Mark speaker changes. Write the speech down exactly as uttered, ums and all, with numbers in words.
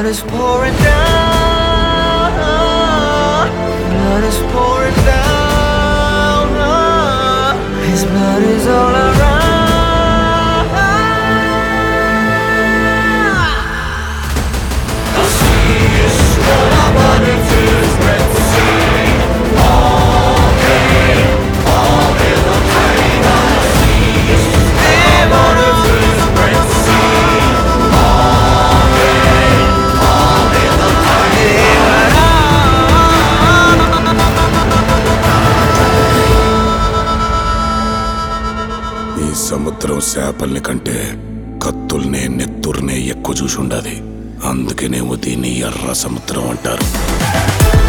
Speaker 1: blood is pouring down, blood is pouring down, his blood is all around. The sea is swollen, but it is Red Sea. All pain, all in the pain. The sea is swollen, but it is Red Sea. All pain, all in the pain.
Speaker 2: ఈ సముద్రం చేపల్ని కంటే కత్తుల్నే నెత్తుర్నే ఎక్కువ చూసుండాది. అందుకనేమో దీన్ని ఎర్ర సముద్రం అంటారు.